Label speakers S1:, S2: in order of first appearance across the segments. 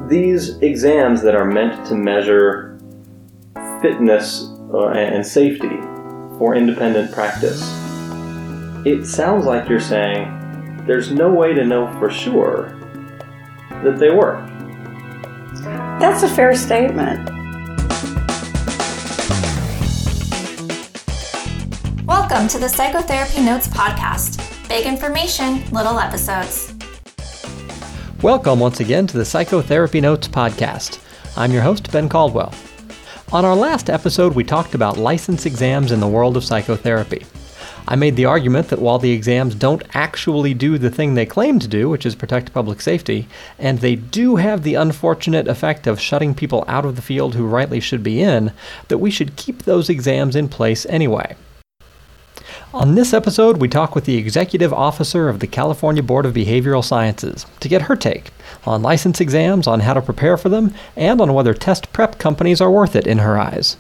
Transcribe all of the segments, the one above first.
S1: these exams that are meant to measure fitness and safety for independent practice, it sounds like you're saying there's no way to know for sure that they work.
S2: That's a fair statement.
S3: Welcome to the Psychotherapy Notes podcast. Big information, little episodes.
S4: Welcome once again to the Psychotherapy Notes podcast. I'm your host, Ben Caldwell. On our last episode, we talked about license exams in the world of psychotherapy. I made the argument that while the exams don't actually do the thing they claim to do, which is protect public safety, and they do have the unfortunate effect of shutting people out of the field who rightly should be in, that we should keep those exams in place anyway. On this episode, we talk with the executive officer of the California Board of Behavioral Sciences to get her take on license exams, on how to prepare for them, and on whether test prep companies are worth it in her eyes.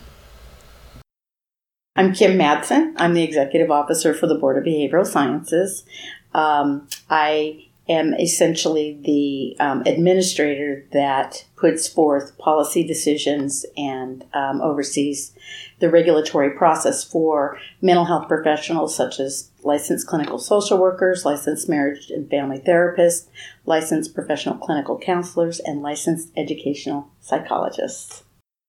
S2: I'm Kim Madsen. I'm the executive officer for the Board of Behavioral Sciences. I am essentially the administrator that puts forth policy decisions and oversees the regulatory process for mental health professionals such as licensed clinical social workers, licensed marriage and family therapists, licensed professional clinical counselors, and licensed educational psychologists.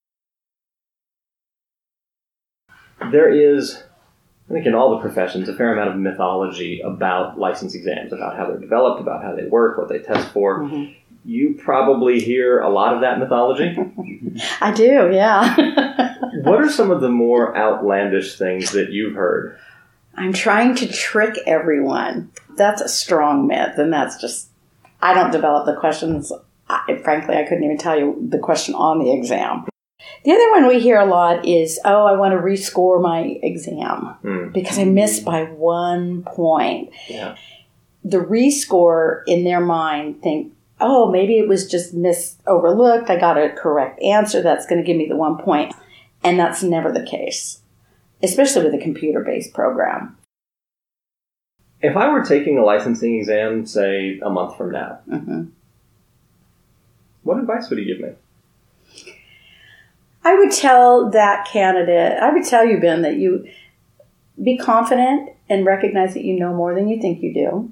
S1: There is, I think in all the professions, a fair amount of mythology about license exams, about how they're developed, about how they work, what they test for. Mm-hmm. You probably hear a lot of that mythology.
S2: I do, yeah.
S1: What are some of the more outlandish things that you've heard?
S2: I'm trying to trick everyone. That's a strong myth, and that's just, I don't develop the questions. Frankly, I couldn't even tell you the question on the exam. The other one we hear a lot is, I want to rescore my exam because I missed by 1 point.
S1: Yeah.
S2: The rescore in their mind think, maybe it was just overlooked. I got a correct answer. That's going to give me the 1 point. And that's never the case, especially with a computer-based program.
S1: If I were taking a licensing exam, say, a month from now, what advice would you give me?
S2: I would tell that candidate, I would tell you, Ben, that you be confident and recognize that you know more than you think you do.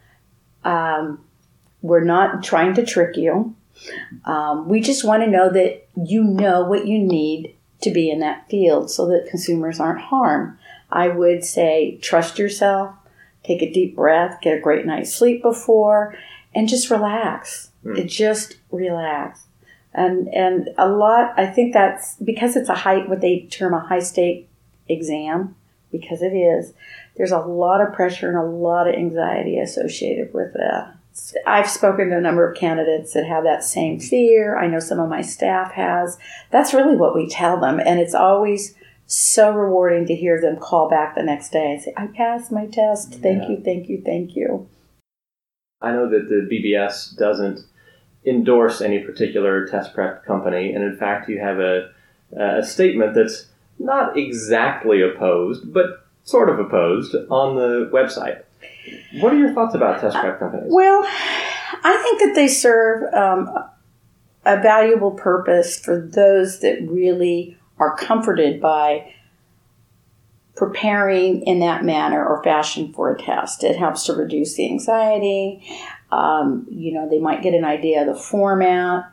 S2: We're not trying to trick you. We just want to know that you know what you need to be in that field so that consumers aren't harmed. I would say trust yourself, take a deep breath, get a great night's sleep before, and just relax. Just relax. And a lot, I think that's because it's what they term a high-stake exam, because it is, there's a lot of pressure and a lot of anxiety associated with that. I've spoken to a number of candidates that have that same fear. I know some of my staff has. That's really what we tell them, and it's always so rewarding to hear them call back the next day and say, I passed my test. Thank you, thank you, thank you.
S1: I know that the BBS doesn't endorse any particular test prep company, and in fact you have a statement that's not exactly opposed, but sort of opposed on the website. What are your thoughts about test prep companies?
S2: Well, I think that they serve a valuable purpose for those that really are comforted by preparing in that manner or fashion for a test. It helps to reduce the anxiety. They might get an idea of the format.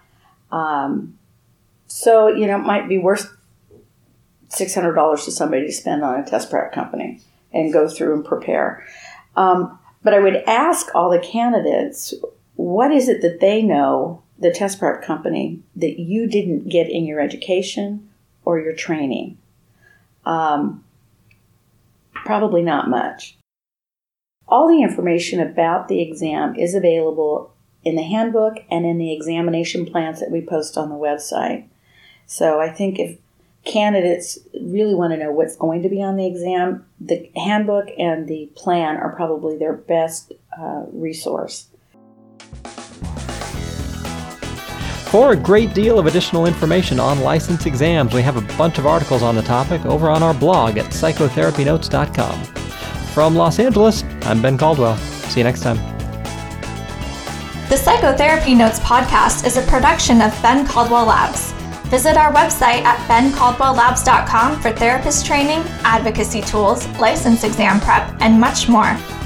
S2: So, it might be worth $600 to somebody to spend on a test prep company and go through and prepare. But I would ask all the candidates, what is it that they know, the test prep company, that you didn't get in your education or your training? Probably not much. All the information about the exam is available in the handbook and in the examination plans that we post on the website. So I think if candidates really want to know what's going to be on the exam, the handbook and the plan are probably their best resource.
S4: For a great deal of additional information on license exams, we have a bunch of articles on the topic over on our blog at psychotherapynotes.com. From Los Angeles, I'm Ben Caldwell. See you next time.
S3: The Psychotherapy Notes podcast is a production of Ben Caldwell Labs. Visit our website at bencaldwelllabs.com for therapist training, advocacy tools, license exam prep, and much more.